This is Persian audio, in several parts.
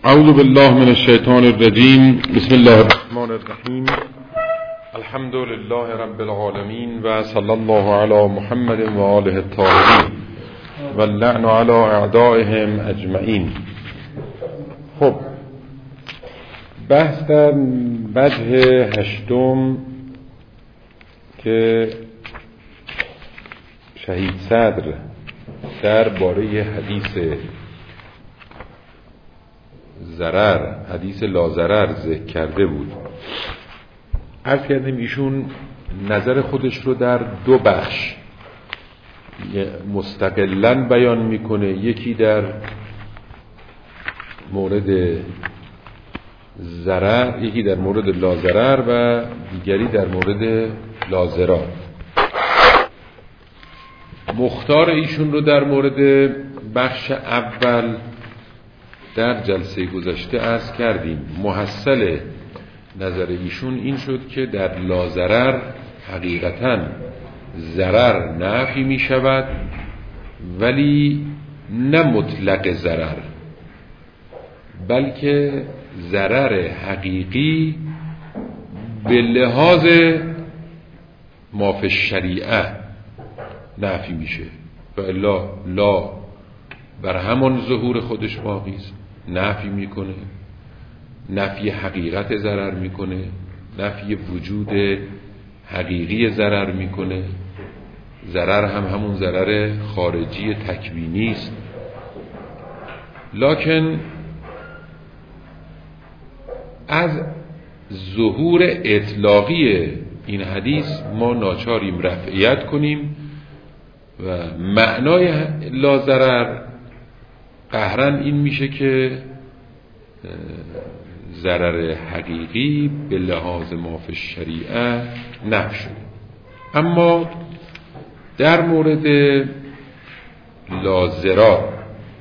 اعوذ بالله من الشیطان الرجیم. بسم الله الرحمن الرحیم. الحمد لله رب العالمین و صلی الله علی محمد و آله الطاهرین و اللعن علی اعدائهم اجمعین. خب، بحث در وجه هشتم که شهید صدر در باره حدیث ضرر، حدیث لاضرر ذکر کرده بود. عرض کردیم ایشون نظر خودش رو در دو بخش مستقلاً بیان میکنه، یکی در مورد ضرر، یکی در مورد لاضرر و دیگری در مورد لاضرار. مختار ایشون رو در مورد بخش اول در جلسه گذشته عرض کردیم. محصل نظر ایشون این شد که در لاضرر حقیقتاً ضرر نفی می شود، ولی نه مطلق ضرر، بلکه ضرر حقیقی به لحاظ ما فی الشریعه نفی میشه و الا لا بر همان ظهور خودش باقی است، نفی میکنه، نفی حقیقت ضرر میکنه، نفی وجود حقیقی ضرر میکنه. ضرر هم همون ضرر خارجی تکوینی است. لکن از ظهور اطلاقی این حدیث ما ناچاریم رفعیت کنیم و معنای لاضرر قهرن این میشه که ضرر حقیقی به لحاظ ما فی الشریعه نفی شده. اما در مورد لاضرار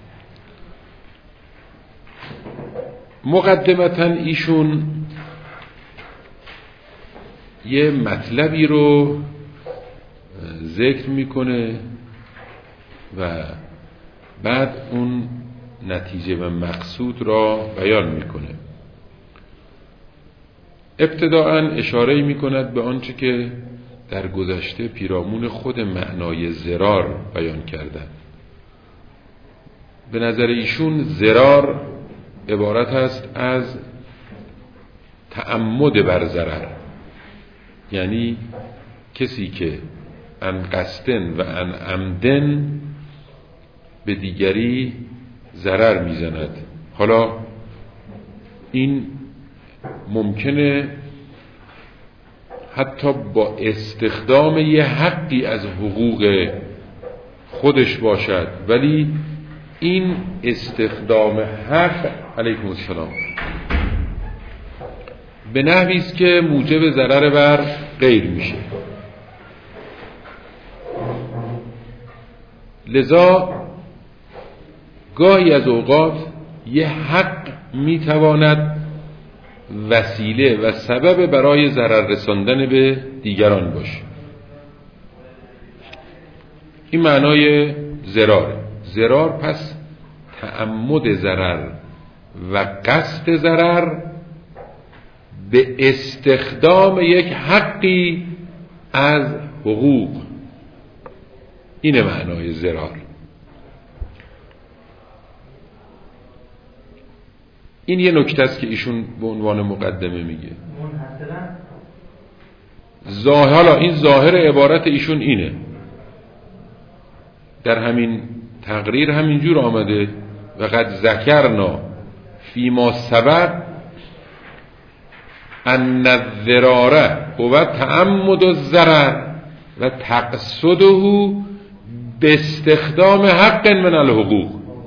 مقدمتاً ایشون یه مطلبی رو ذکر میکنه و بعد اون نتیجه و مقصود را بیان میکنه. ابتداءً اشاره میکند به آنچه که در گذشته پیرامون خود معنای ضرار بیان کردند. به نظر ایشون ضرار عبارت است از تعمد بر ضرر، یعنی کسی که ان قصدن و ان عمدن به دیگری ضرر میزند. حالا این ممکنه حتی با استخدام یه حقی از حقوق خودش باشد، ولی این استخدام حق علیکم السلام به نحوی است که موجب ضرر بر غیر میشه. لذا گاهی از اوقات یه حق میتواند وسیله و سبب برای ضرر رساندن به دیگران باشه. این معنای ضرار. ضرار پس تعمد ضرر و قصد ضرر به استخدام یک حقی از حقوق، این معنای ضرار. این یه نکته است که ایشون به عنوان مقدمه میگه. حالا این ظاهر عبارت ایشون اینه، در همین تقریر همینجور آمده و قد ذکرنا فیما سبق ان الضرار هو تعمد الضرر و تقصده به استخدام حق من الحقوق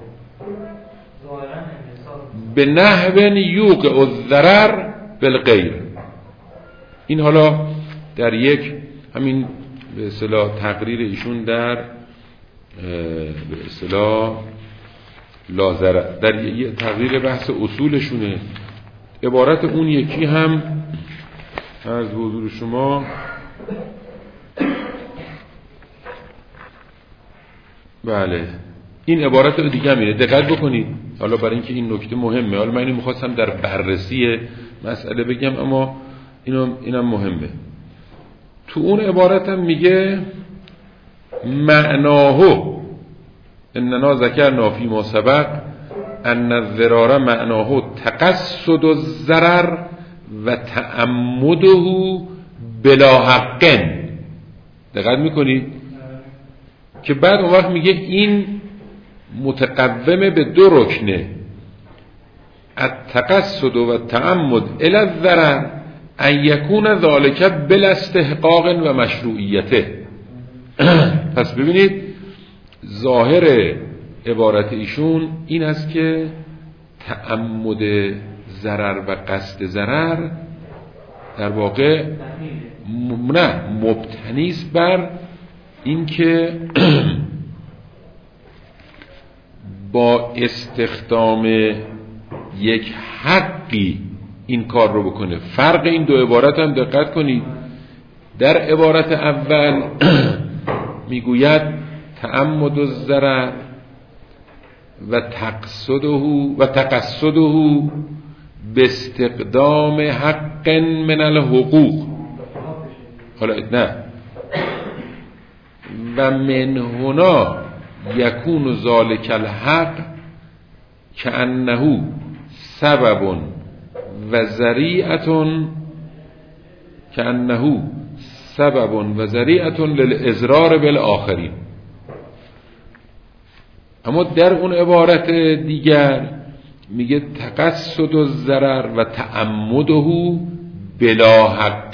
به نحو یوقع الضرر بالغیر. این حالا در یک همین به اصطلاح تقریر ایشون در به اصطلاح لاضرر، در یک تقریر بحث اصولشونه. عبارت اون یکی هم از حضور شما بله این عبارت دیگه هم اینه، دقت بکنید. حالا برای اینکه این نکته مهمه، حالا من اینو میخواستم در بررسی مسئله بگم، اما اینم مهمه. تو اون عبارتم میگه معناه اننا ذکرنا فی ما سبق ان الضرار معناه تقصد الضرر و تعمده بلا حق. دقت میکنید که بعد اون وقت میگه این متقومه به دو رکنه، التقصد و تعمد الی الضرر ان یکون ذالک بلا استحقاق و مشروعیته. پس ببینید ظاهر عبارت ایشون این است که تعمد ضرر و قصد ضرر در واقع نه مبتنی است بر اینکه با استخدام یک حقی این کار رو بکنه. فرق این دو عبارت هم دقت کنید. در عبارت اول میگوید تعمد الضرر و تقصده باستقدام حق من الحقوق. حالا نه و من هنا یکون ذالک الحق کأنه سبب و ذریعة للإضرار بالآخرین. اما در اون عبارت دیگر میگه تقصد الضرر و تعمده بلا حق،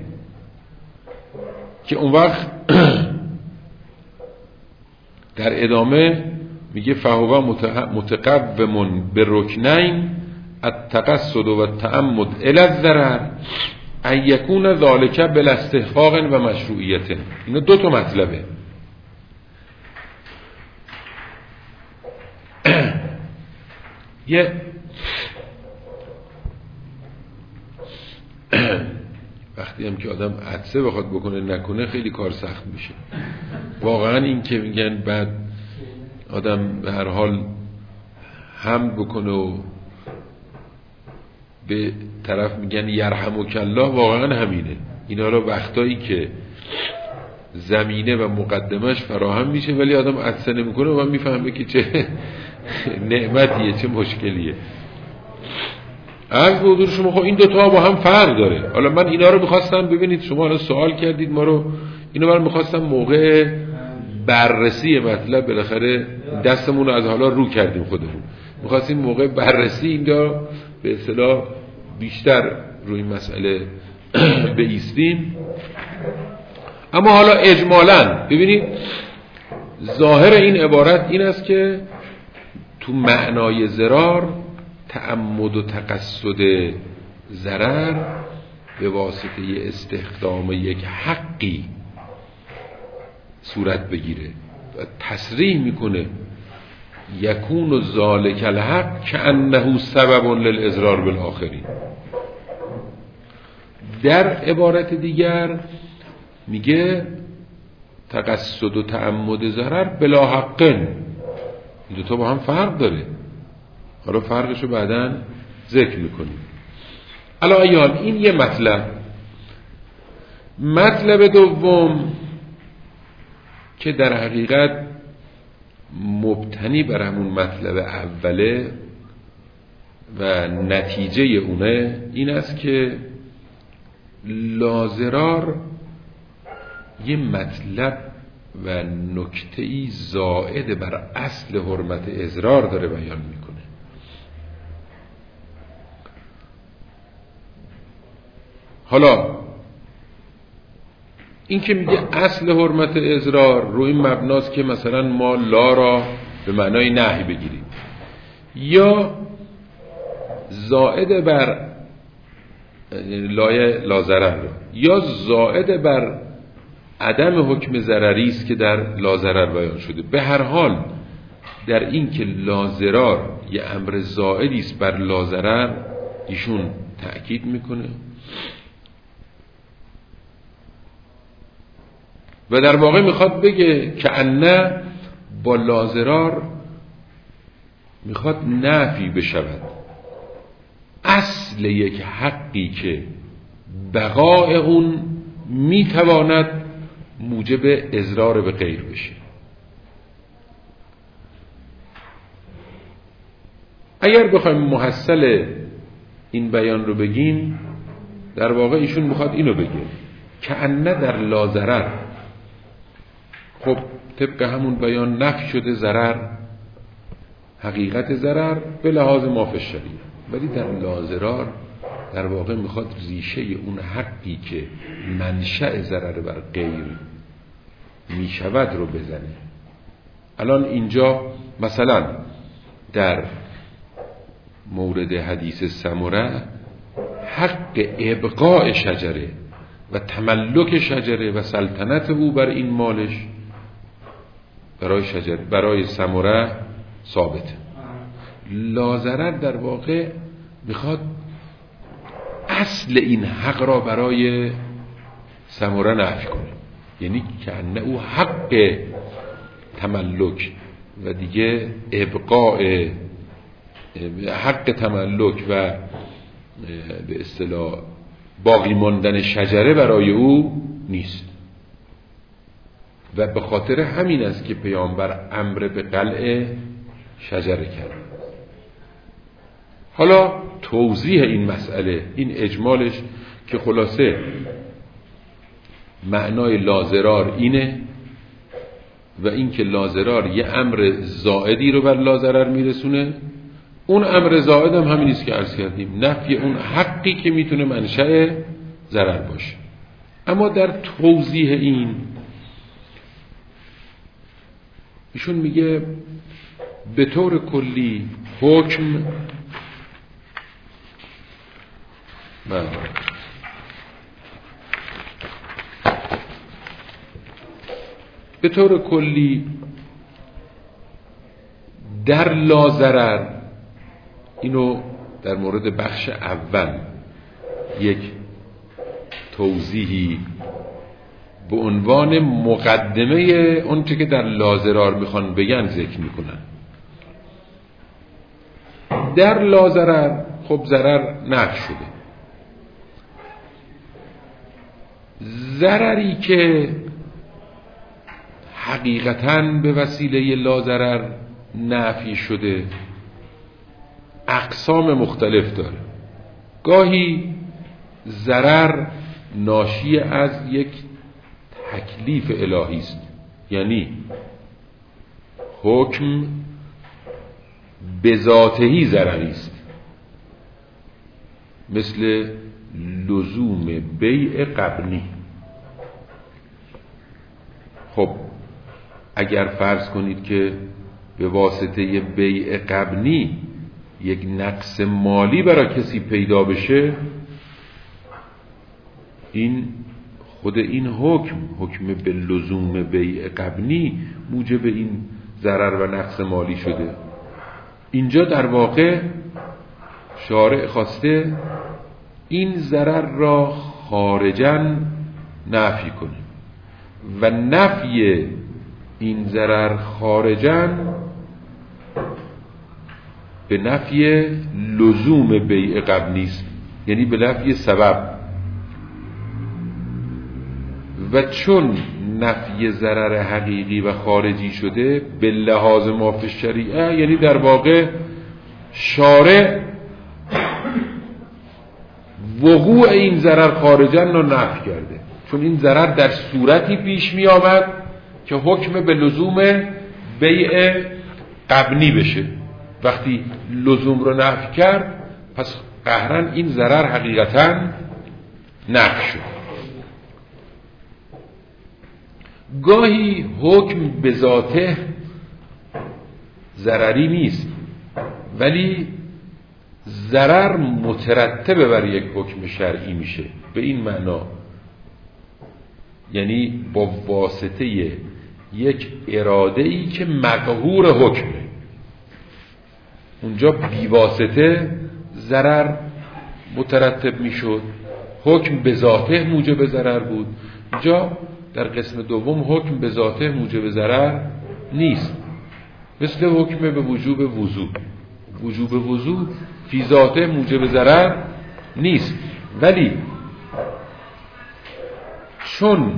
که اون وقت در ادامه میگه فهو متقوم بالرکنین التقصد و التعمد الی الضرر ان یکون ذالک بلا استحقاق و مشروعیت. اینا دو تا مطلبه. یه وقتی هم که آدم عطسه بخواد بکنه نکنه خیلی کار سخت میشه واقعا. این که میگن بعد آدم به هر حال حمد بکنه و به طرف میگن یرحمک الله، واقعا همینه. اینا رو وقتایی که زمینه و مقدمش فراهم میشه ولی آدم عطسه نمیکنه و من میفهمه که چه نعمتیه، چه مشکلیه. عرض به حضور شما خب این دوتا با هم فرق داره. حالا من اینا رو میخواستم ببینید، شما الان سوال کردید ما رو، اینو من میخواستم موقع بررسی مطلب بالاخره دستمون رو از حالا رو کردیم خودمون، میخواستیم موقع بررسی اینجا به اصطلاح بیشتر روی این مسئله بایستیم. اما حالا اجمالاً ببینید ظاهر این عبارت این است که تو معنای ضرار تعمد و تقصد ضرر به واسطه استخدام یک حقی صورت بگیره و تصریح میکنه یکون ذالک الحق کأنه سبب للإضرار بالآخرین. در عبارت دیگر میگه تقصد و تعمد ضرر بلا حقن. این دوتا با هم فرق داره، حالا فرقشو بعداً ذکر میکنیم. علا ایال این یه مطلب. مطلب دوم که در حقیقت مبتنی بر همون مطلب اوله و نتیجه اونه این است که لاضرار یه مطلب و نکته‌ای زائد بر اصل حرمت اضرار داره بیان میکنه. حالا این که میگه اصل حرمت اضرار رو این مبناست که مثلا ما لا را به معنای نهی بگیریم، یا زائد بر لای لازرر، یا زائد بر عدم حکم ضرری است که در لازرر بیان شده. به هر حال در این که لازرار یه امر زائدی است بر لازرر ایشون تأکید میکنه و در واقع میخواد بگه که انه با لازرار میخواد نفی بشود اصل یک حقی که بقای اون میتواند موجب اضرار به غیر بشه. اگر بخوایم محصل این بیان رو بگیم، در واقع ایشون میخواد اینو بگه که انه در لا ضرر، خب طبق همون بیان نفی شده ضرر، حقیقت ضرر به لحاظ ما فی الشریعه، ولی در لا ضرر در واقع میخواد ریشه اون حقی که منشأ ضرر بر غیر میشود رو بزنه. الان اینجا مثلا در مورد حدیث سمره حق ابقاء شجره و تملک شجره و سلطنت او بر این مالش برای سمره ثابته. لا ضرر در واقع میخواد اصل این حق را برای سمره نفی کنه، یعنی که انه او حق تملک و دیگه ابقاء حق تملک و به اصطلاح باقی ماندن شجره برای او نیست. و به خاطر همین است که پیامبر امر به قلع شجره کرد. حالا توضیح این مسئله، این اجمالش که خلاصه معنای لا ضرر اینه و این که لا ضرر یه امر زائدی رو بر لا ضرر میرسونه. اون امر زائد هم همین است که عرض کردیم، نفی اون حقی که میتونه منشأ ضرر باشه. اما در توضیح این ایشون میگه به طور کلی حکم به طور کلی در لا ضرر، اینو در مورد بخش اول یک توضیحی به عنوان مقدمه اون چه که در لا ضرر میخوان بگن ذکر میکنن. در لا ضرر خب ضرر نفی شده، ضرری که حقیقتاً به وسیله لا ضرر نفی شده اقسام مختلف داره. گاهی ضرر ناشی از یک تکلیف الهی است، یعنی حکم به ذاتهی ضرری است، مثل لزوم بیع قبنی. خب اگر فرض کنید که به واسطه بیع قبنی یک نقص مالی برای کسی پیدا بشه، این خود این حکم به لزوم بیع قبنی موجب این ضرر و نقص مالی شده. اینجا در واقع شارع خواسته این ضرر را خارجاً نفی کنه و نفی این ضرر خارجاً به نفی لزوم بیع قبنی است، یعنی به نفی سبب. و چون نفی ضرر حقیقی و خارجی شده به لحاظ ما فی الشریعه، یعنی در واقع شارع وقوع این ضرر خارجاً رو نفی کرده، چون این ضرر در صورتی پیش می آمد که حکم به لزوم بیع قبنی بشه. وقتی لزوم رو نفی کرد پس قهرن این ضرر حقیقتاً نفی شد. گاهی حکم به ذاته ضرری نیست، ولی ضرر مترتب بر یک حکم شرعی میشه. به این معنا یعنی با واسطه یک اراده‌ای که مقهور حکمه، اونجا بی واسطه ضرر مترتب میشد. حکم به ذاته موجب ضرر بود، اینجا در قسم دوم حکم به ذاته موجب ضرر نیست، مثل حکم به وجوب وضو. وجوب وضوء فی ذاته موجب ضرر نیست، ولی چون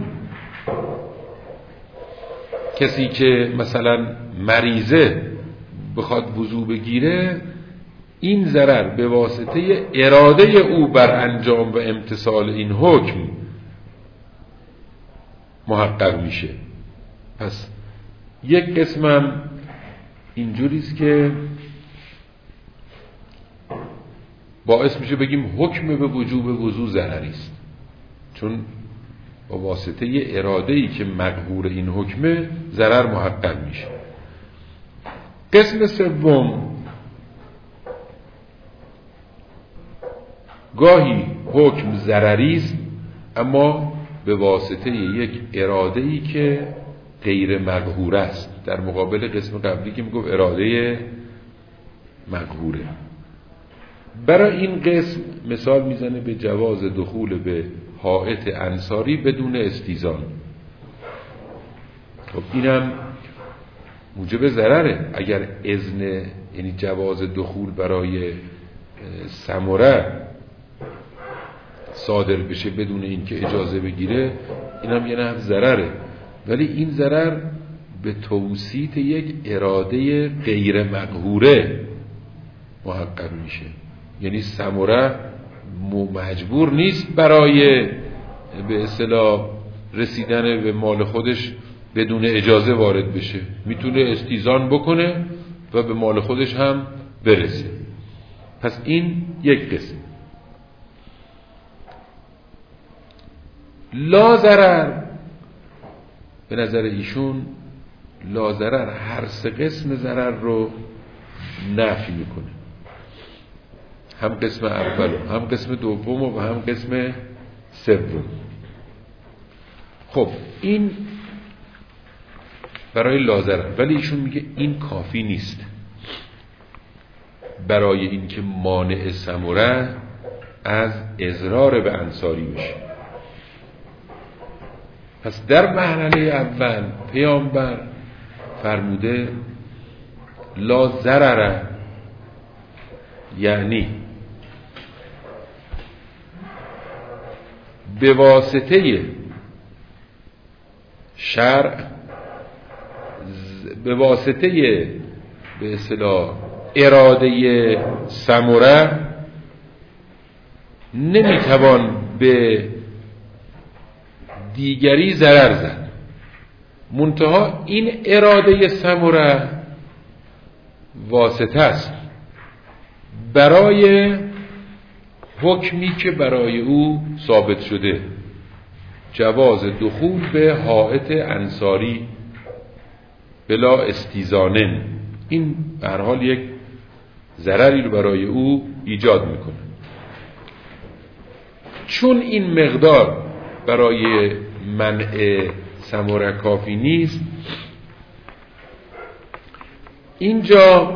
کسی که مثلا مریضه بخواد وضو بگیره، این ضرر به واسطه اراده او بر انجام و امتثال این حکم محقق میشه. پس یک قسمم اینجوریست که باعث میشه بگیم حکم به وجوب وضو ضرری است، چون با واسطه اراده‌ای که مقهور این حکمه ضرر محقق میشه. قسم سوم، گاهی حکم ضرری است اما به واسطه یک اراده‌ای که غیر مقهور است، در مقابل قسم قبلی که میگفت اراده مقهوره. برای این قسم مثال میزنه به جواز دخول به حائط انصاری بدون استیزان. خب اینم موجب ضرره. اگر اذن، یعنی جواز دخول برای سمره صادر بشه بدون اینکه اجازه بگیره، اینم یه نوع ضرره، ولی این ضرر به توسیط یک اراده غیر مقهوره محقق میشه. یعنی سمره مجبور نیست برای به اصطلاح رسیدن به مال خودش بدون اجازه وارد بشه، میتونه استیزان بکنه و به مال خودش هم برسه. پس این یک قسم. لا ضرر، به نظر ایشون لا ضرر هر سه قسم ضرر رو نفی میکنه، هم قسم اول هم قسم دوم و هم قسم سوم. خب این برای لا ضرر، ولی ایشون میگه این کافی نیست برای اینکه مانع سمره از اضرار به انصاری بشه. پس در مرحله اول پیامبر فرموده لا ضرر، یعنی به واسطه شرع، به واسطه به اصطلاح اراده سمره نمیتوان به دیگری ضرر زد، منتها این اراده سمره واسطه است برای حکمی که برای او ثابت شده، جواز دخول به حائط انصاری بلا استیزانن. این به هر حال یک ضرری رو برای او ایجاد میکنه. چون این مقدار برای منع سمره کافی نیست، اینجا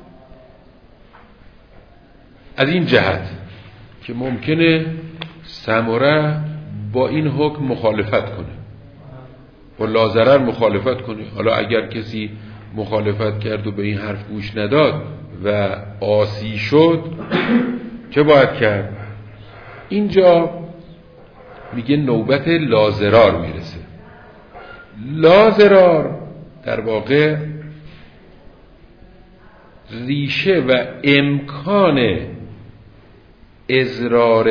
از این جهت که ممکنه سمره با این حکم مخالفت کنه، با لا ضرر مخالفت کنه. حالا اگر کسی مخالفت کرد و به این حرف گوش نداد و عاصی شد، چه باید کرد؟ اینجا میگه نوبت لا ضرار میرسه. لا ضرار در واقع ریشه و امکان اضرار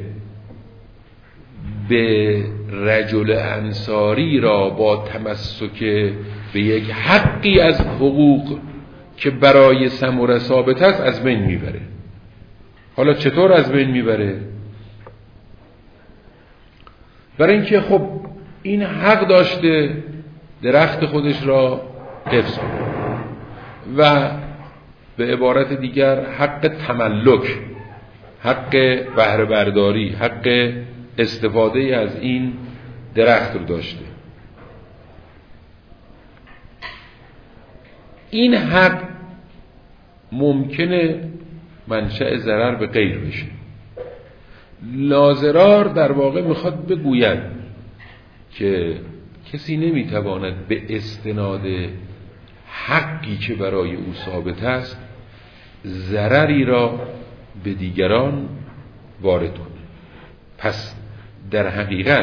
به رجل انصاری را با تمسک به یک حقی از حقوق که برای سمره ثابت است از بین میبره. حالا چطور از بین میبره؟ برای اینکه خب این حق داشته درخت خودش را حفظ کنه و به عبارت دیگر حق تملک، حق بهره برداری، حق استفاده از این درخت رو داشته. این حق ممکنه منشأ ضرر به غیر بشه. لا ضرار در واقع میخواد بگوید که کسی نمیتواند به استناد حقی که برای او ثابت است ضرری را به دیگران وارد کنه. پس در حقیقت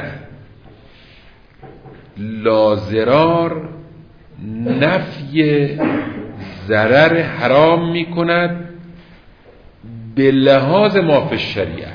لاضرار نفی ضرر حرام می کند به لحاظ ما فی الشریعه.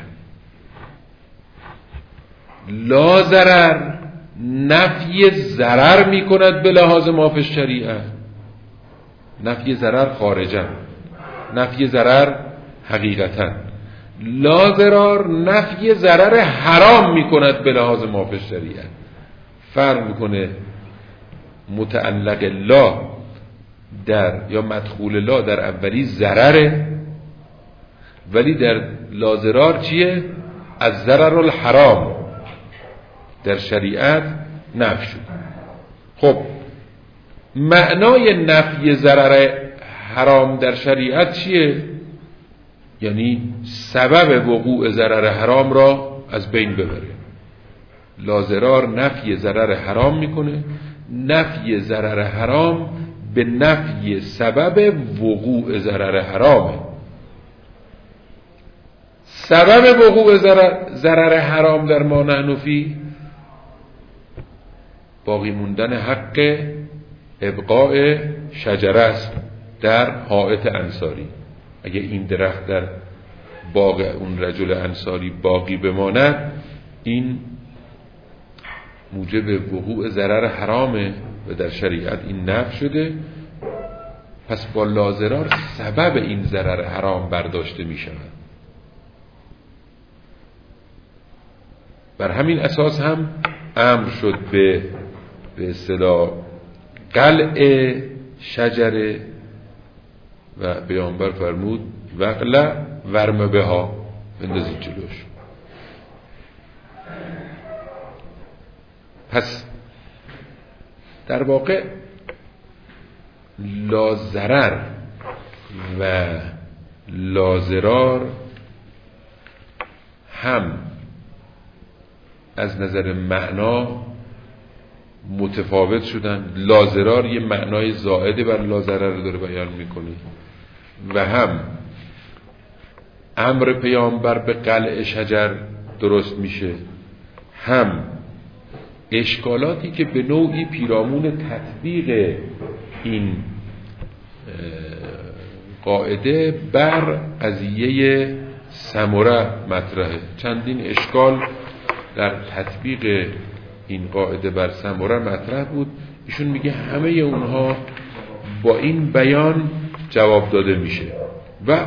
لا ضرر نفی ضرر می کند به لحاظ ما فی الشریعه. نفی ضرر خارجا، نفی ضرر حقیقتا. لا ضرر نفی ضرر حرام می کند به لحاظ ما فی الشریعه. فرق میکنه متعلق لا در یا مدخول لا در اولی ضرره، ولی در لا ضرر چیه؟ از ضرر الحرام در شریعت نفی شد. خب معنای نفی ضرر حرام در شریعت چیه؟ یعنی سبب وقوع ضرر حرام را از بین ببره. لا ضرر نفی ضرر حرام میکنه. نفی ضرر حرام به نفی سبب وقوع ضرر حرامه. سبب وقوع ضرر حرام در ما نحن فی باقی موندن حق ابقاء شجره است در حائط انصاری. اگه این درخت در باغ اون رجل انصاری باقی بماند، این موجب وقوع ضرر حرامه و در شریعت این نفی شده. پس با لا ضرر سبب این ضرر حرام برداشته می شود. بر همین اساس هم امر شد به اصطلاح قلع شجره و پیامبر فرمود وقلع ورم بها، بندازید جلوش. پس در واقع لا ضرر و لا ضرار هم از نظر معنا متفاوت شدن. لا ضرار یه معنای زائد بر لا ضرر داره بیان میکنه و هم امر پیامبر به قلع شجر درست میشه، هم اشکالاتی که به نوعی پیرامون تطبیق این قاعده بر قضیه سمره مطرحه. چندین اشکال در تطبیق این قاعده بر سمره مطرح بود. ایشون میگه همه اونها با این بیان جواب داده میشه و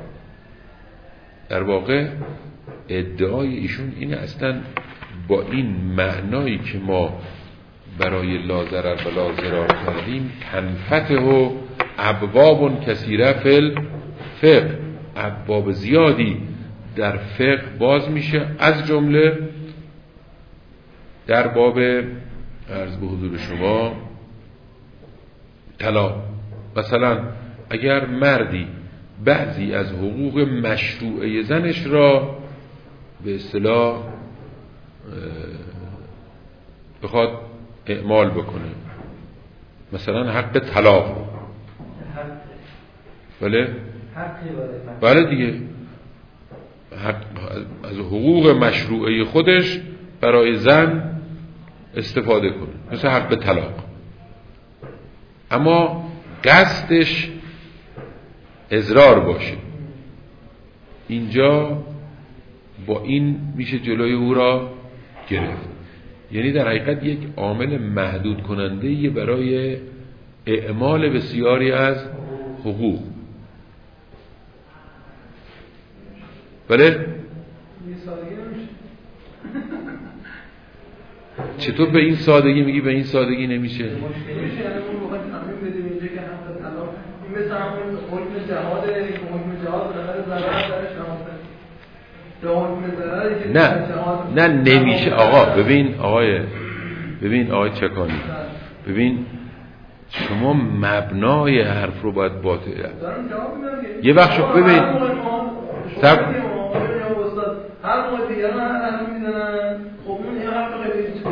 در واقع ادعای ایشون اینه اصلا با این معنایی که ما برای لا ضرر و لا ضرار کردیم تنفتح ابواب کثیره فی الفقه، ابواب زیادی در فقه باز میشه، از جمله در باب عرض به حضور شما طلاق. مثلا اگر مردی بعضی از حقوق مشروعه زنش را به اصطلاح بخواد اعمال بکنه، مثلا حق طلاق، بله دیگه، حق از حقوق مشروعه خودش برای زن استفاده کنه، مثل حق طلاق، اما قصدش اضرار باشه، اینجا با این میشه جلوی او را گرفت. یعنی در حقیقت یک عامل محدود کننده برای اعمال بسیاری از حقوق. بله؟ چطور به این سادگی میگی به این سادگی نمیشه؟ نه نمیشه آقا. ببین آقای چکانی، ببین شما مبنای حرف رو باید باطل یه وقت شو ببین هر موقع دیگران حرف میزنن، خب اون یه حرف خیلی چیزه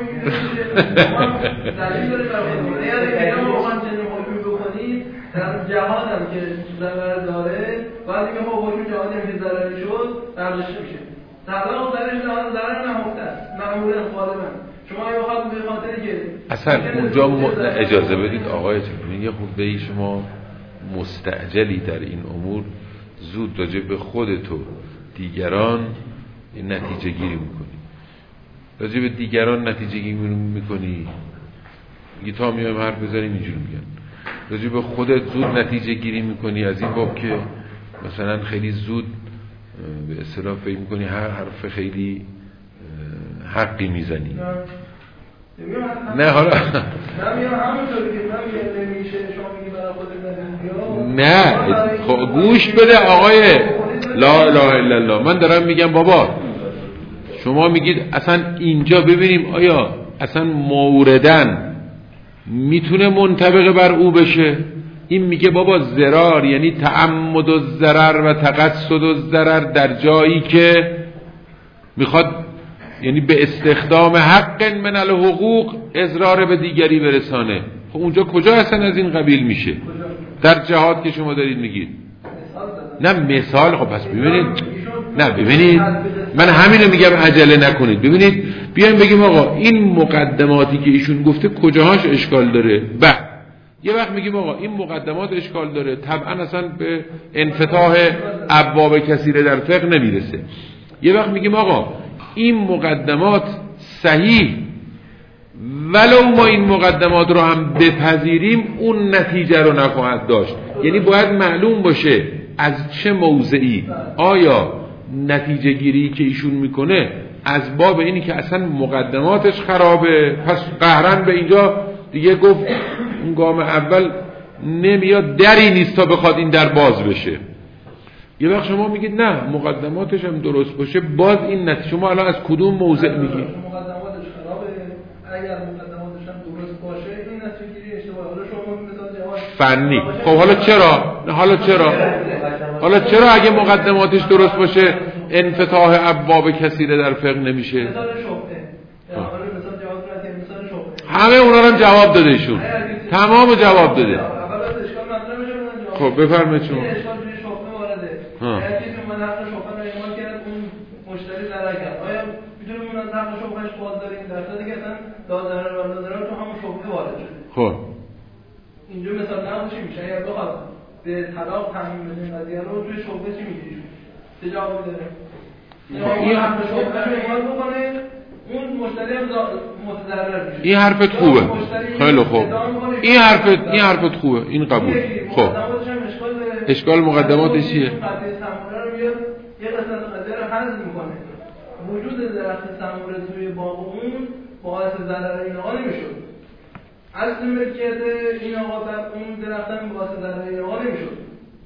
دلیل داره برای اگر واقعا چنین حکمی بکنید طرف جهادم که ضرر داره بعد دیگه خب حکم جهادی که ضرری شد برداشته میشه. طلاق درش ضرر نهفته است معمولا غالبا. شما اگه بخواد به خاطری که اصلا اونجا اجازه بدید آقای میگه خب به شما مستعجلی در این امور، زود راجع به خودت و دیگران نتیجه گیری میکنی، راجع به دیگران نتیجه گیری میکنی. میگی تا میایم حرف بزنیم اینجوری میگن. راجع به خودت زود نتیجه گیری میکنی از این باب که مثلا خیلی زود به اصطلاح فکر میکنی هر حرف خیلی حقی میزنی. نه حالا نه خب گوش بده آقای لا اله الا الله. من دارم میگم بابا شما میگید اصلا اینجا ببینیم آیا اصلا موردن میتونه منطبق بر او بشه. این میگه بابا ضرار یعنی تعمد الضرر و تقصد الضرر در جایی که میخواد یعنی به استخدام حق من الحقوق اضرار به دیگری برسانه. خب اونجا کجا اصلا از این قبیل میشه در جهاد که شما دارید میگید؟ نه مثال. خب پس ببینید، نه ببینید من همینو میگم عجله نکنید. ببینید بیایم بگیم آقا این مقدماتی که ایشون گفته کجاهاش اشکال داره. یه وقت میگیم آقا این مقدمات اشکال داره، طبعا اصلا به انفتاح ابواب کثیره در فقه نمیرسه. یه وقت میگیم آقا این مقدمات صحیح، ولو ما این مقدمات رو هم بپذیریم اون نتیجه رو نخواهد داشت. یعنی باید معلوم باشه از چه موضعی آیا نتیجه گیری که ایشون میکنه از باب اینی که اصلا مقدماتش خرابه پس قهرن به اینجا دیگه گفت اون گام اول نمیاد، دری نیست تا بخواد این در باز بشه. یه وقت شما میگید نه مقدماتش هم درست باشه باز این نتیجه. شما الان از کدوم موضع میگید؟ مقدماتش خرابه، اگر مقدماتش هم درست باشه این نتیجه گیری اشتباهه. حالا شما مثلا جواب فنی. خب حالا چرا اگه مقدماتش درست باشه انفتاح ابواب کثیره در فقه نمیشه؟ مثال شبهه. حالا مثال جواب ندید، مثال شبهه. همه اونا رو هم جواب داده ایشون. تمام جواب داده. اول از اشکال مطرح میشه اون جواب. خب بفرمایید شما. اشکال توی شبهه وارده. اگه کسی من حق شبهه رو اعمال کرد اون مشتری ضرر کرد، آیا میتونه اون از حق شبههش بازداری این درصدی که اصلا دادن و ندارن تو همون شبهه وارد شده. خب اینجا مثال نقضی میشه. اگر بخواد به طلاق تضمین بده قضیه رو توی شبهه چی میگه؟ چه جوابی داره؟ این حق شبهه رو اعمال بکنه اون مشتری هم متضرر میشه. این حرفت خوبه. خیلی خوب. این حرفت خوبه. این قبول. خب اشکال مقدماتش چیه؟ قضیه سموره رو میاد یه قسمت قضیه رو حذف میکنه. وجود درخت سموره توی باغ اون باعث ضرر این آقا نمیشد. اصل ملکیت این آقا در اون درخت هم باعث ضرر این آقا نمیشد.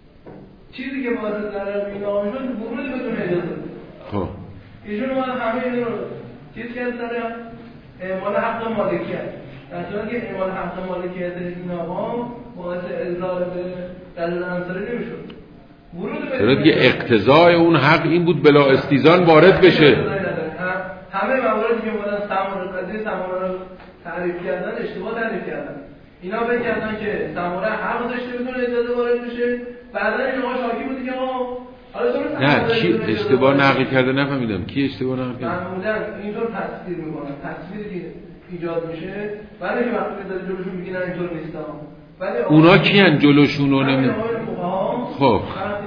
چیزی که باعث ضرر این آقا میشد ورود بدون اجازه. خب ایشون اومد همه این رو چیز کرد سر اعمال حق مالکیت. در صورتی که اعمال حق مالکیت این آقا باعث اضرار به دلیل انصاری نمیشد. ورود دیگه اقتضای اون حق این بود بلا استیزان وارد بشه. همه مواردی که اومدن قضیه سموره رو تعریف کردن اشتباه تعریف کردن. اینا فکر کردن که سموره حق داشته بدون اجازه وارد بشه. بعدا این آقا شاکی بودی که آقا نه کی اشتباه نقل کرده نفهمیدم کی اشتباه نقل کرده. معمولا اینطور تصویر میکنن. تصویری که ایجاد میشه بعد که وقتی میذاری جلوشون میگن اینطور نیست. ولی اونا کیان جلوشون رو نمی خب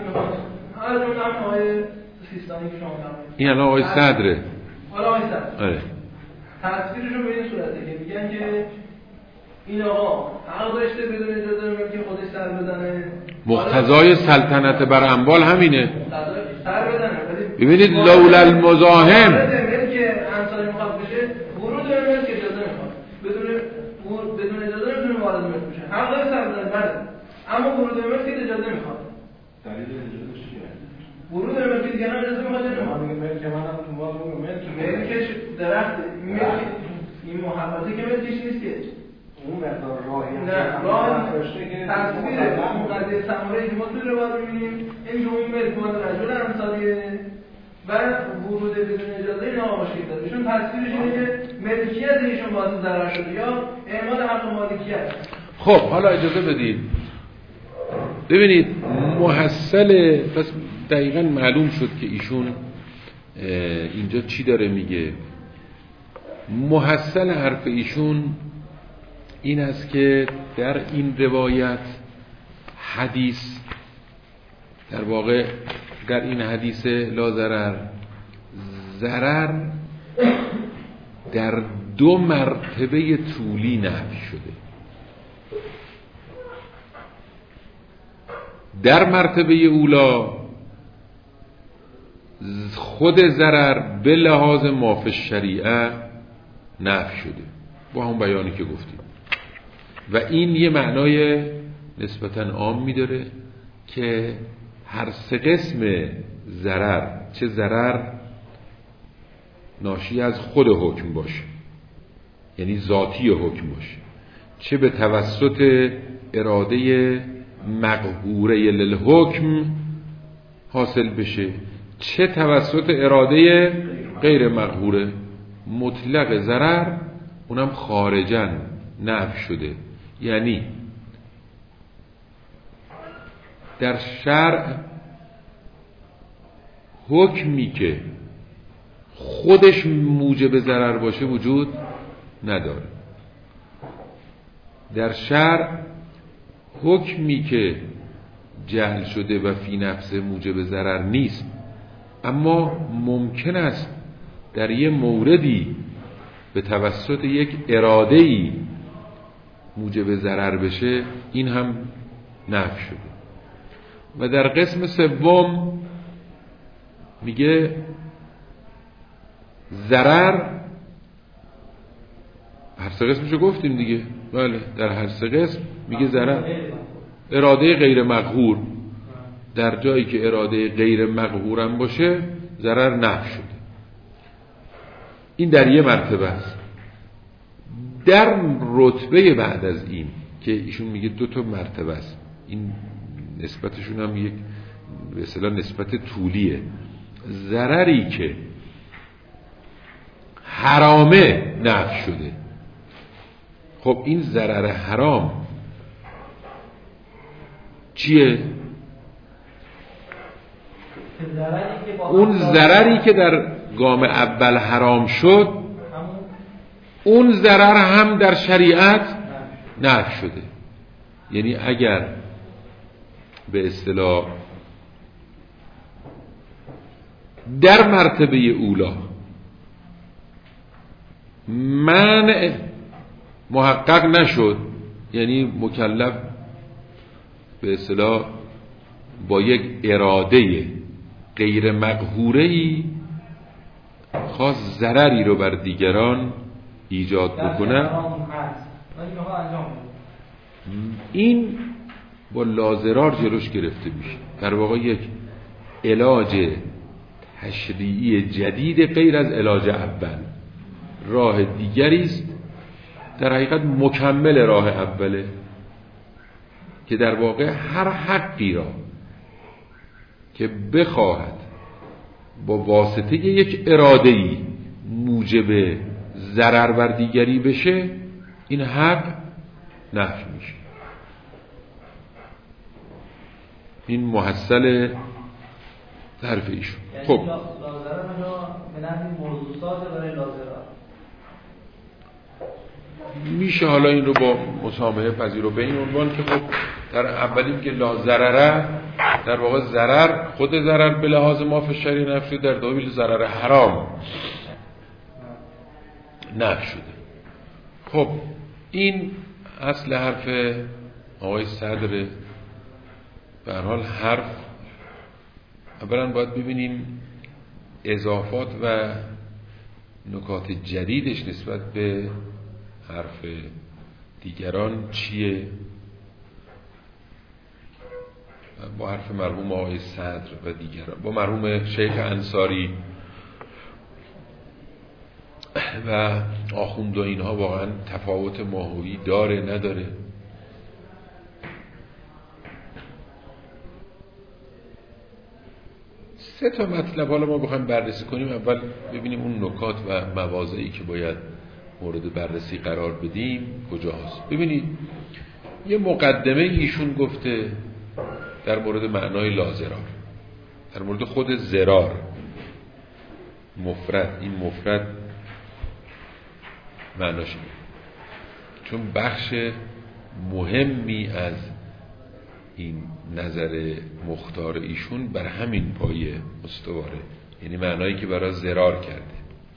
از اون هم آقای سیستانی که شما فرمایید این الان آقای صدره. حالا آقای صدر آره تصویرشون به این صورته که میگن که این آقا حق داشته بدون اجازه ملکی خودش سر بزنه. مقتضای سلطنت بر اموال همینه. سر بزنه. ببینید لولا المزاحم ملک انصاری میخواد بشه ورود به ملک اجازه میخواد. بدون اجازه نمیتونه وارد ملک بشه. حق داره سر بزنه بله. اما ورود به ملک اجازه میخواد. دلیل اجازه چیه؟ ورود به ملک دیگه اجازه میخواد نه. ملک منم تو باز ملکش درخت این محبته که ملکش نیست که اون مقدار راهی نه راه تصویر مقدس سموره‌ای که ما توی روایت می‌بینیم این که اون ملک مال رجل انصاریه و ورود بدون اجازه این آقا مشکل داره. ایشون تصویرش اینه که ملکیت ایشون باعث ضرر شده یا اعمال حق مالکیت. خب حالا اجازه بدید ببینید محصل، پس دقیقاً معلوم شد که ایشون اینجا چی داره میگه. محصل حرف ایشون این است که در این روایت حدیث، در واقع در این حدیث لا ضرر، ضرر در 2 مرتبه طولی نفی شده. در مرتبه اولا خود ضرر به لحاظ ما فی الشریعه نفی شده با همون بیانی که گفتیم و این یه معنای نسبتاً عام می‌داره که هر 3 قسم ضرر، چه ضرر ناشی از خود حکم باشه یعنی ذاتی حکم باشه، چه به توسط اراده مقهوره للحکم حاصل بشه، چه توسط اراده غیر مقهوره، مطلق ضرر اونم خارجاً نفی شده. یعنی در شرع حکمی که خودش موجب ضرر باشه وجود نداره. در شرع حکمی که جعل شده و فی نفسه موجب ضرر نیست، اما ممکن است در یه موردی به توسط یک اراده‌ای موجب ضرر بشه، این هم نفی شده. و در قسم سوم میگه ضرر، هر 3 قسمشو گفتیم دیگه، بله در هر 3 قسم میگه ضرر اراده غیر مقهور، در جایی که اراده غیر مقهور هم باشه ضرر نفی شده. این در یه مرتبه است. در رتبه بعد از این که ایشون میگه 2 مرتبه است، این نسبتشون هم یک به اصطلاح نسبت طولیه. ضرری که حرامه نفی شده. خب این ضرر حرام چیه؟ اون ضرری که در گام اول حرام شد، اون ضرر هم در شریعت نفی شده. یعنی اگر به اصطلاح در مرتبه اولا منع محقق نشد، یعنی مکلف به اصطلاح با یک اراده غیر مقهوره‌ای خاص ضرری رو بر دیگران ایجاد بکنه، این با لازرار جلوش گرفته میشه. در واقع یک علاج تشریعی جدید غیر از علاج اول، راه دیگری است، در حقیقت مکمل راه اوله، که در واقع هر حقی را که بخواهد با واسطه یک اراده‌ای موجب ضرر بر دیگری بشه، این حق نفی میشه. این محصل حرف ایشون. خب میشه حالا این رو با مسامحه پذیر و به این عنوان که خب در اولین که لا ضرره، در واقع ضرر، خود ضرر به لحاظ ما فی الشریعه نفی، در دویل ضرر حرام نفی شده. خب این اصل حرف آقای صدر. به هر حال حرف اولا باید ببینیم اضافات و نکات جدیدش نسبت به حرف دیگران چیه. با حرف مرحوم آقای صدر و دیگران، با مرحوم شیخ انصاری و آخوند و اینها واقعا تفاوت ماهویی داره نداره؟ سه تا مطلب حالا ما بخوایم بررسی کنیم. اول ببینیم اون نکات و مواضعی که باید مورد بررسی قرار بدیم کجاست. ببینید یه مقدمه ایشون گفته در مورد معنای لازرار، در مورد خود زرار مفرد، این مفرد معناش اینه، چون بخش مهمی از این نظر مختار ایشون بر همین پایه استواره، یعنی معنایی که برای زرار کرده.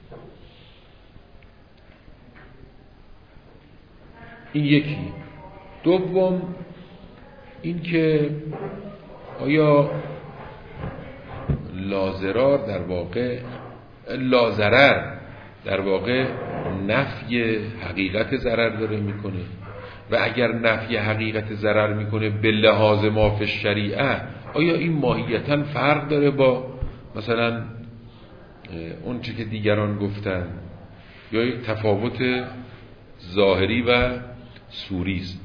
این یکی. دوم این که آیا لازرار در واقع لازرر در واقع نفی حقیقت ضرر داره میکنه و اگر نفی حقیقت ضرر میکنه به لحاظ ما فی الشریعه، آیا این ماهیتاً فرق داره با مثلا اون چه که دیگران گفتن یا یک تفاوت ظاهری و صوری است؟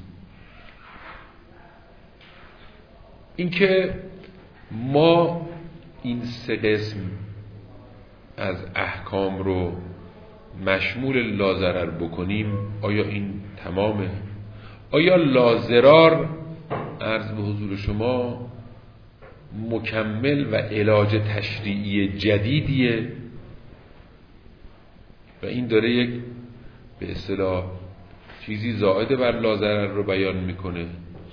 اینکه ما این سه قسم از احکام رو مشمول لازرر بکنیم، آیا این تمامه؟ آیا لازرار عرض به حضور شما مکمل و علاج تشریعی جدیدیه و این داره یک به اصطلاح چیزی زائد بر لازرر رو بیان میکنه؟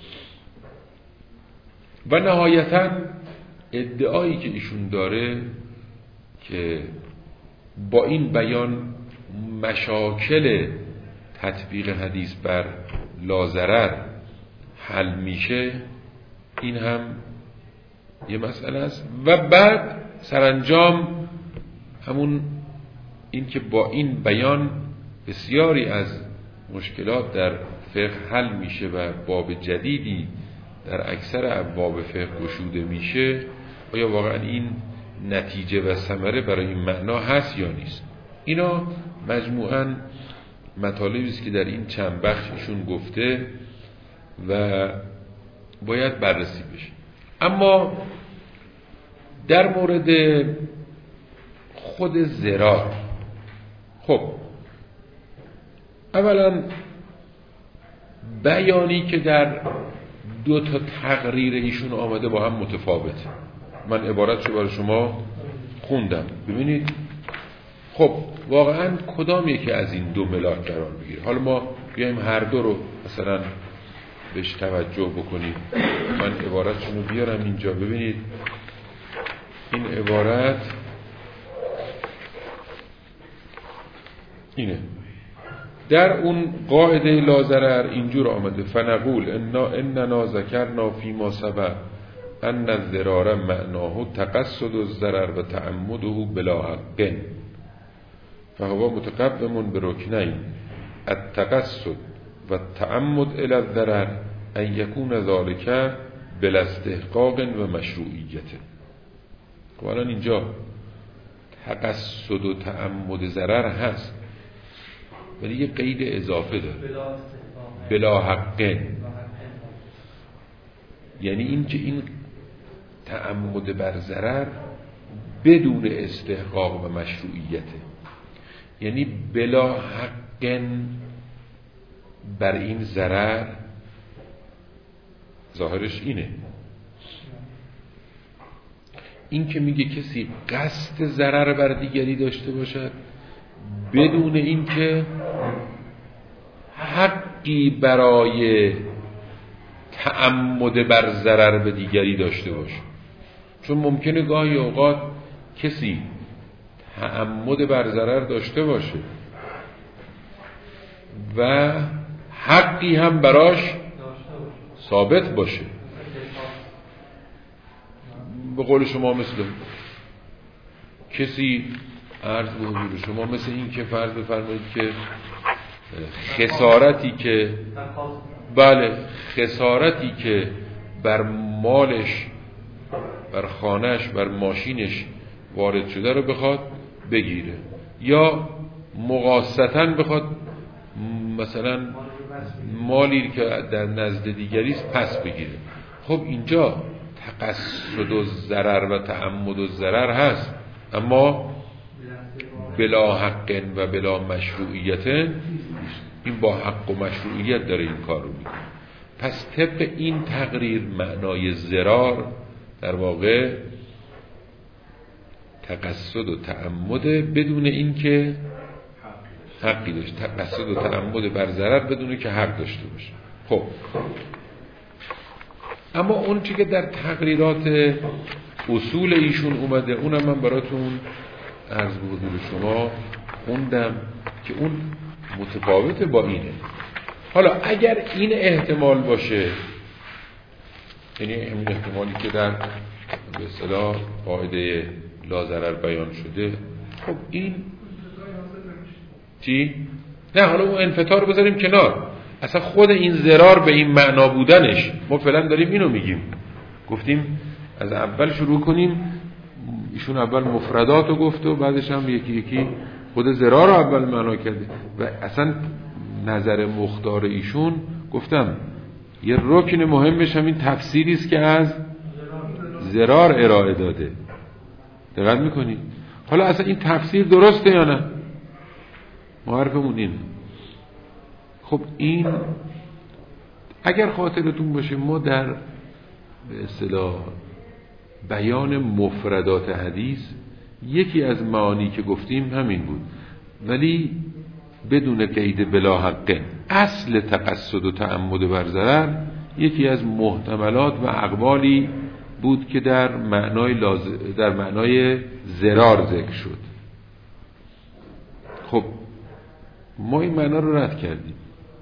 و نهایتاً ادعایی که ایشون داره که با این بیان مشاکل تطبیق حدیث بر لازرر حل میشه، این هم یه مسئله است. و بعد سرانجام همون این که با این بیان بسیاری از مشکلات در فقه حل میشه و باب جدیدی در اکثر ابواب فقه گشوده میشه، آیا واقعا این نتیجه و ثمره برای این معنا هست یا نیست؟ اینا مجموعاً مطالبی است که در این چند بخش ایشون گفته و باید بررسی بشه. اما در مورد خود زرار، خب اولا بیانی که در دو تا تقریر ایشون آمده با هم متفاوته. من عبارتشو برای شما خوندم، ببینید خب واقعا کدام یکی از این دو ملاک قرار بگیره؟ حالا ما بیایم هر دو رو مثلا بهش توجه بکنیم. من عبارتشون رو بیارم اینجا، ببینید این عبارت اینه. در اون قاعده لازرر اینجور آمده: فنقول اننا ذکرنا فیما سبق ان الضرار معناه تقصد الضرر و تعمده بلا حق، فهو متقوم برکنین التقصد و التعمد الى الضرر ان یکون ذلك بلا استحقاق و مشروعیت. خب الان اینجا تقصد و تعمد ضرر هست ولی یه قید اضافه داره، بلا حق، یعنی این که این تعمد بر ضرر بدون استحقاق و مشروعیته، یعنی بلا حق بر این ضرر، ظاهرش اینه. این که میگه کسی قصد ضرر بر دیگری داشته باشد بدون این که حقی برای تعمد بر ضرر به دیگری داشته باشه. چون ممکنه گاهی اوقات کسی تعمد بر ضرر داشته باشه و حقی هم براش ثابت باشه. به قول شما مثل کسی عرض به حضور شما مثل این که فرض بفرمایید که خسارتی که خسارتی که بر مالش، بر خانهش، بر ماشینش وارد شده رو بخواد بگیره یا مقاصداً بخواد مثلا مالی که در نزد دیگری است پس بگیره. خب اینجا تقصد الضرر و تعمد الضرر هست، اما بلا حق و بلا مشروعیت. این با حق و مشروعیت داره این کار رو میکنه. پس طبق این تقریر معنای ضرار در واقع تقصد و تعمد بدون این که حقی داشت، تقصد و تعمد بر ضرر بدون که حق داشته باشه. خب اما اون چی که در تقریرات اصول ایشون اومده اونم من براتون عرض به حضور شما خوندم که اون متفاوته با اینه. حالا اگر این احتمال باشه، یعنی این احتمالی که در به اصطلاح قاعده لا ضرر بیان شده، خب این چی؟ نه حالا اون انفطار رو بذاریم کنار، اصلا خود این ضرار به این معنا بودنش ما فعلا داریم اینو میگیم. گفتیم از اول شروع کنیم، ایشون اول مفردات رو گفت و بعدش هم یکی یکی خود ضرار رو اول معنا کرده و اصلا نظر مختار ایشون گفتم یه رکن مهمش هم این تفسیری است که از ضرار ارائه داده. دقت میکنید؟ حالا اصلا این تفسیر درسته یا نه؟ ما حرفمون اینه. خب این اگر خاطرتون باشه ما در به اصطلاح بیان مفردات حدیث یکی از معانی که گفتیم همین بود، ولی بدون قید بلا حق. اصل تقصد و تعمد بر ضرر یکی از محتملات و اقوالی بود که در معنای ضرار ذکر شد. خب ما این معنا رو رد کردیم.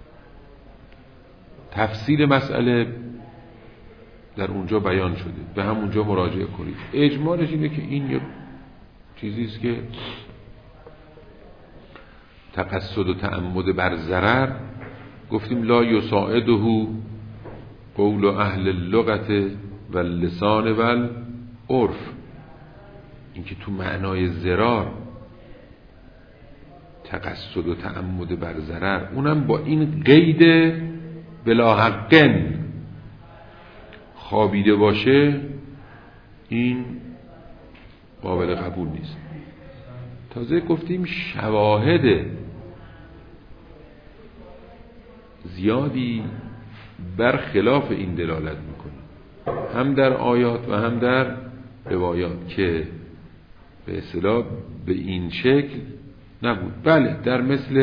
تفسیر مسئله در اونجا بیان شده، به همونجا مراجعه کنید. اجمالش اینه که این یه چیزی است که تقصد و تعمد بر ضرر گفتیم لا یساعده قول اهل اللغت و اللسان و العرف. این که تو معنای ضرار تقصد و تعمد بر ضرر اونم با این قید بلا حقن خوابیده باشه، این قابل قبول نیست. تازه گفتیم شواهد زیادی بر خلاف این دلالت میکنه، هم در آیات و هم در روایات، که به اصطلاح به این شکل نبود. بله در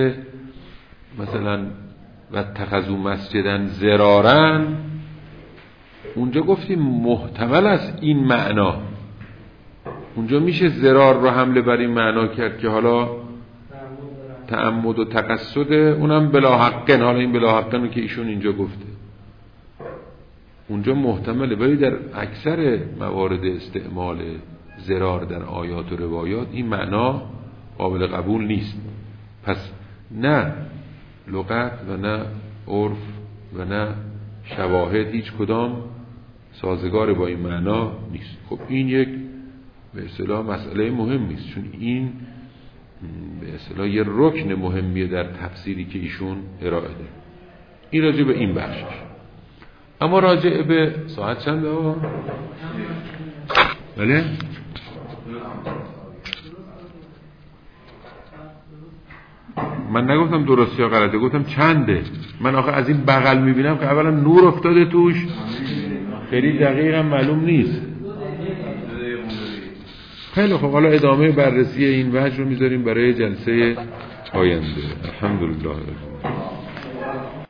مثلا و اتخذوا مسجدا ضرارا، اونجا گفتیم محتمل است این معنا، اونجا میشه ضرار رو حمله بر این معنا کرد که حالا تعمد و تقصد اونم بلا حقن. حالا این بلا حقن رو که ایشون اینجا گفته اونجا محتمله، ولی در اکثر موارد استعمال ضرار در آیات و روایات این معنا قابل قبول نیست. پس نه لغت و نه عرف و نه شواهد هیچ کدام سازگار با این معنا نیست. خب این یک به اصطلاح مسئله مهمی است، چون این به اصطلاح یه رکن مهمیه در تفسیری که ایشون ارائه داد. این راجع به این بخشش. اما راجع به ساعت چنده ها؟ بله؟ من نگفتم درست یا غلطه، گفتم چنده. من آخه از این بغل میبینم که اولا نور افتاده توش، خیلی دقیق هم معلوم نیست. خیلی خب، حالا ادامه بررسی این وجه رو میذاریم برای جلسه آینده. الحمدلله.